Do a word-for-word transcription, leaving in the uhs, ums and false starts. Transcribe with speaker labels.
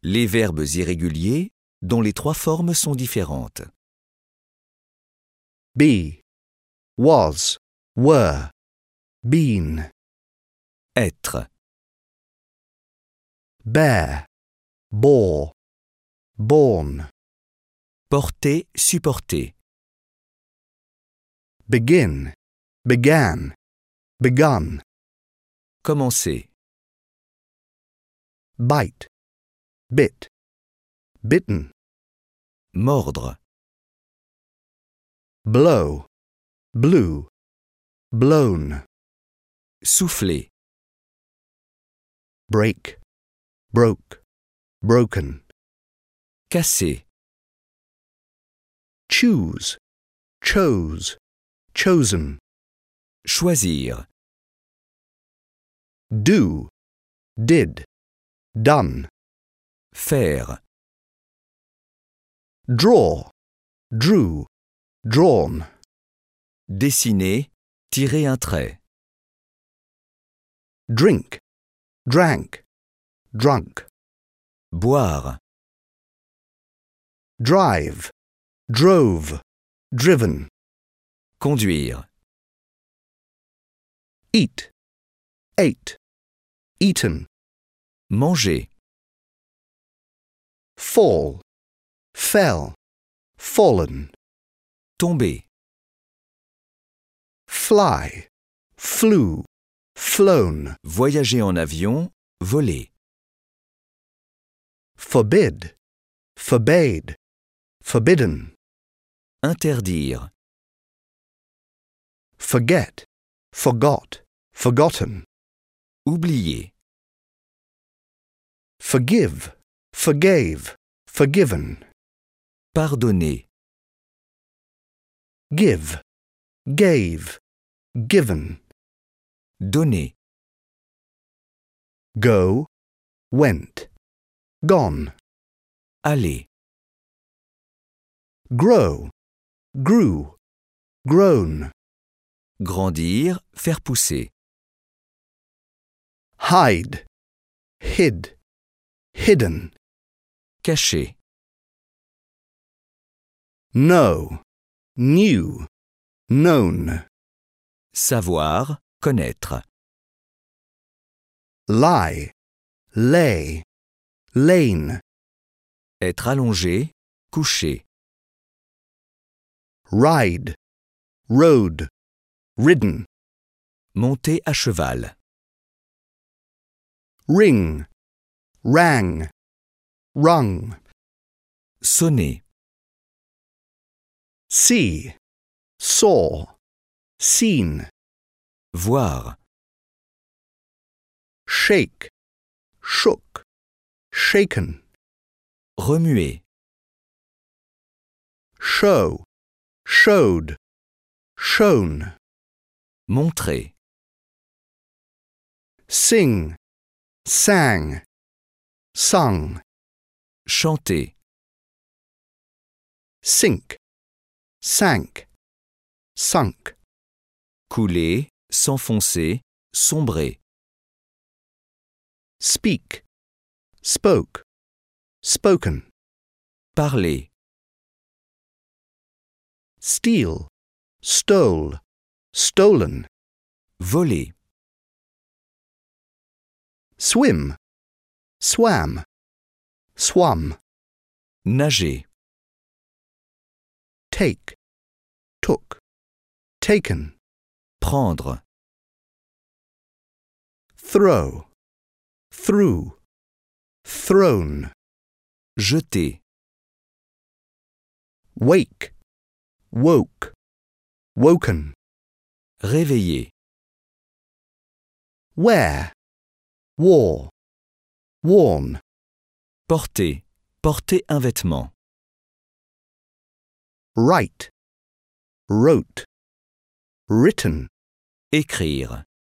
Speaker 1: Les verbes irréguliers dont les trois formes sont différentes.
Speaker 2: Be, was, were, been.
Speaker 1: Être,
Speaker 2: Bear, bore, born.
Speaker 1: porter, supporter.
Speaker 2: Begin, began, begun.
Speaker 1: Commencer,
Speaker 2: Bite, bit, bitten.
Speaker 1: mordre,
Speaker 2: Blow, blew, blown.
Speaker 1: souffler,
Speaker 2: Break, broke, broken.
Speaker 1: casser,
Speaker 2: Choose, chose, chosen.
Speaker 1: choisir,
Speaker 2: Do, did, done.
Speaker 1: faire,
Speaker 2: Draw, drew, drawn.
Speaker 1: dessiner, tirer un trait.
Speaker 2: Drink, drank, drunk.
Speaker 1: Boire,
Speaker 2: Drive, drove, driven.
Speaker 1: conduire,
Speaker 2: Eat, ate, eaten.
Speaker 1: manger,
Speaker 2: Fall, fell, fallen.
Speaker 1: tomber,
Speaker 2: Fly, flew, flown.
Speaker 1: voyager en avion, voler.
Speaker 2: Forbid, forbade, forbidden.
Speaker 1: Interdire,
Speaker 2: Forget, forgot, forgotten.
Speaker 1: oublier,
Speaker 2: Forgive, forgave, forgiven.
Speaker 1: pardonner,
Speaker 2: Give, gave, given.
Speaker 1: donner,
Speaker 2: Go, went, gone.
Speaker 1: aller,
Speaker 2: Grow, grew, grown.
Speaker 1: grandir, faire pousser.
Speaker 2: Hide, hid, hidden.
Speaker 1: Cacher,
Speaker 2: Know, knew, known.
Speaker 1: savoir, connaître.
Speaker 2: Lie, lay, lain.
Speaker 1: Être allongé, couché.
Speaker 2: Ride, rode, ridden.
Speaker 1: Monter à cheval.
Speaker 2: Ring, rang, rung.
Speaker 1: Sonner,
Speaker 2: See, saw, seen.
Speaker 1: voir,
Speaker 2: Shake, shook, shaken.
Speaker 1: remuer,
Speaker 2: Show, showed, shown.
Speaker 1: montrer,
Speaker 2: Sing, sang, sung.
Speaker 1: chanter,
Speaker 2: Sink, sank, sunk.
Speaker 1: couler, s'enfoncer, sombrer.
Speaker 2: Speak, spoke, spoken.
Speaker 1: Parler,
Speaker 2: Steal, stole, stolen.
Speaker 1: voler,
Speaker 2: Swim, swam, swum.
Speaker 1: nager,
Speaker 2: Take, took, taken.
Speaker 1: prendre,
Speaker 2: Throw, threw, thrown.
Speaker 1: jeter,
Speaker 2: Wake, woke, woken.
Speaker 1: réveiller,
Speaker 2: Wear, wore, worn.
Speaker 1: porter, porter un vêtement.
Speaker 2: Write, wrote, written.
Speaker 1: Écrire,